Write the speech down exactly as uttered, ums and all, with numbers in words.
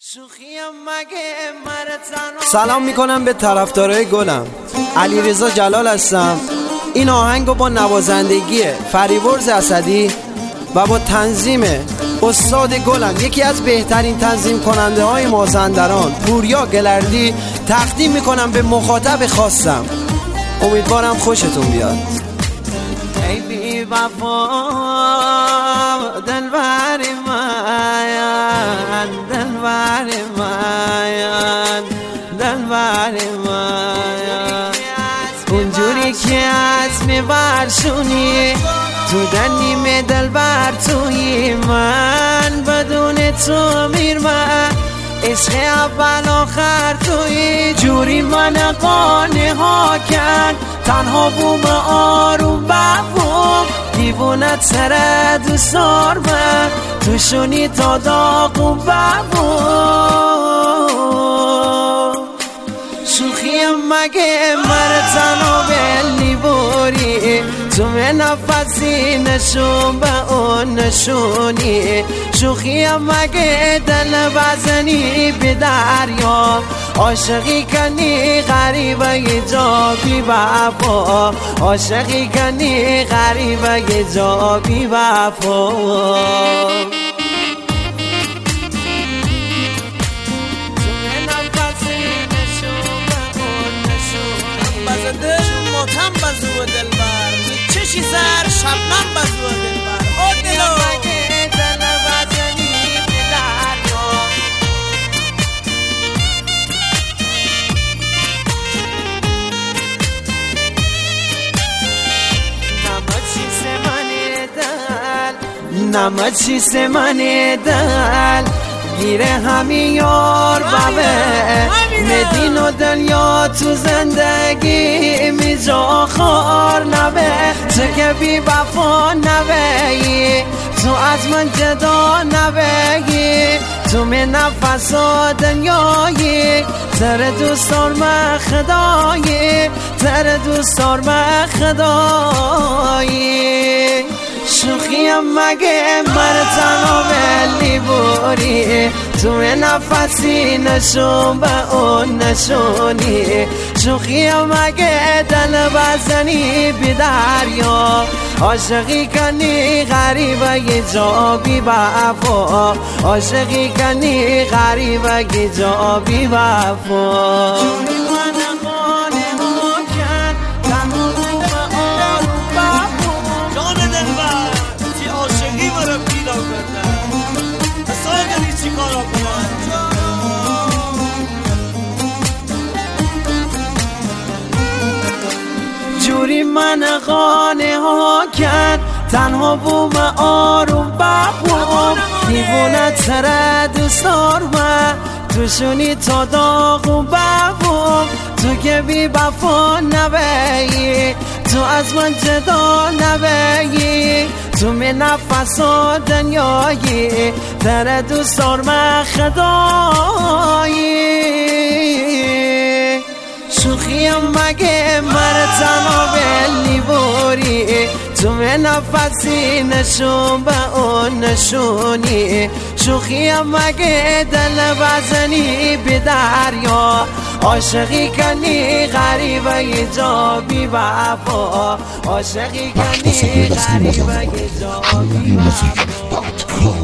سلام میکنم به طرفدارای گلم. علیرضا جلال هستم. این آهنگو با نوازندگی فریورز اسدی و با تنظیم استاد گلم، یکی از بهترین تنظیم کننده های مازندران، پوریا گلردی، تقدیم میکنم به مخاطب خاصم. امیدوارم خوشتون بیاد. ای بی وفا دلبر من، دلبر من، دلبر من، اونجوری که از میبرشونی تو در نیمه دلبر توی من، بدون تو میر من عشق اول آخر توی، جوری من قانه ها کرد تنها بوم آروم ببوم، دیوونه تره دوست دار من توشونی تا داغون ببوم. شوخی مگه مرتنا بلی بوری تو من نفسی نشون به اون نشونی، شوخی مگه دل بزنی به دریا، عاشقی کنی غریبه یه جا بی وفا، عاشقی کنی غریبه یه جا بی وفا. ماتم بزو دلبر چشی سر شبنم بزو دلبر او دلو مگه دل بزنی به دریا، نما چیز من دل، نما چیز من دل، گیره همین یار بابه مدین و دنیا تو زندگی میجا خار نبه، تو که بی وفا نبهی تو از من جدا نبهی، تو من نفس و دنیایی تر دوست دار من خدایی، تر دوست دار من خدایی. شوخی مگه مرتنا بلی بوری تو من نفسی نشون به اون نشونی، شوخی مگه دل بزنی بی دریا، عاشقی کنی غریبه یه جا بی وفا، عاشقی کنی غریبه یه جا بی وفا. جوری من خانه ها کرد تنها بوم آروم ببوم، دیوونه تره دوست دار من توشونی تا داغون ببوم، تو که بی وفا نبهی تو از من جدا نبهی، تو من نفس و دنیایی تره دوست دار من خدایی. شوخی مگه مرتنا بلی بوری تو من نفسی نشون به اون نشونی، شوخی مگه دل بزنی به دریا، عاشقی کنی غریبه یه جا بی وفا، عاشقی کنی غریبه یه جا بی وفا.